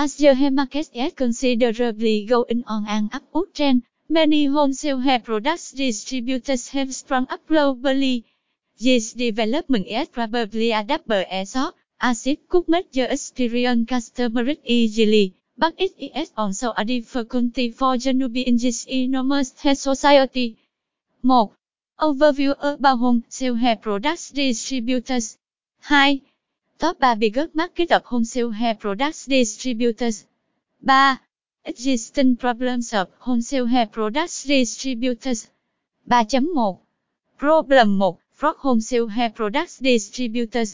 As the hair market is considerably going on an upward trend, many wholesale hair products distributors have sprung up globally. This development is probably a double-edged sword, as it could make the experienced customer easily, but it is also a difficulty for the newbie in this enormous hair society. 1. Overview about wholesale hair products distributors. 2. Top 3 biggest market of wholesale hair products distributors. 3. Existing problems of wholesale hair products distributors. 3.1. Problem 1. For wholesale hair products distributors.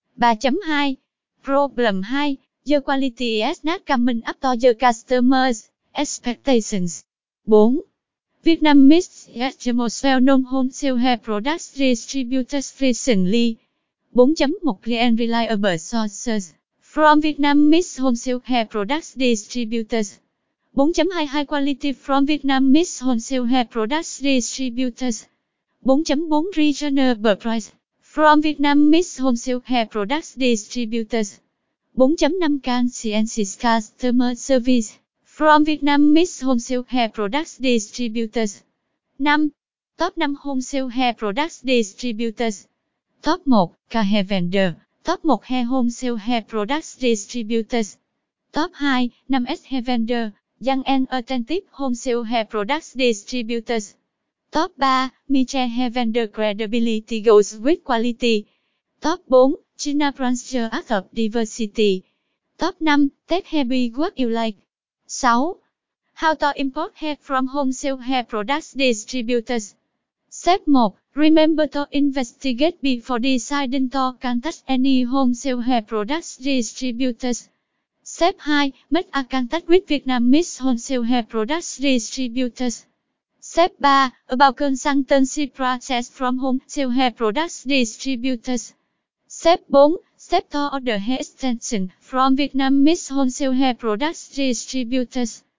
3.2. Problem 2. The quality is not coming up to the customers' expectations. 4. Vietnamese is the most well-known wholesale hair products distributors recently. 4.1 Clear and reliable sources from Vietnamese wholesale hair products distributors. 4.2 High quality from Vietnamese wholesale hair products distributors. 4.4 Reasonable price from Vietnamese wholesale hair products distributors. 4.5 Conscientious customer service from Vietnamese wholesale hair products distributors. 5. Top 5 wholesale hair products distributors. Top 1 Car Hair Vendor. Top 1 Hair Wholesale Hair Products Distributors. Top 2 5S Hair Vendor. Young and Authentic Wholesale Hair Products Distributors. Top 3 Mitre Hair Vendor. Credibility goes with quality. Top 4 China Brands The Art of Diversity. Top 5 Tech Heavy What You Like. 6. How to import hair from wholesale hair products distributors. Step 1. Remember to investigate before deciding to contact any wholesale hair products distributors. Step 2. Make a contact with Vietnamese wholesale hair products distributors. Step 3. About consultancy process from wholesale hair products distributors. Step 4. Step to order hair extension from Vietnamese wholesale hair products distributors.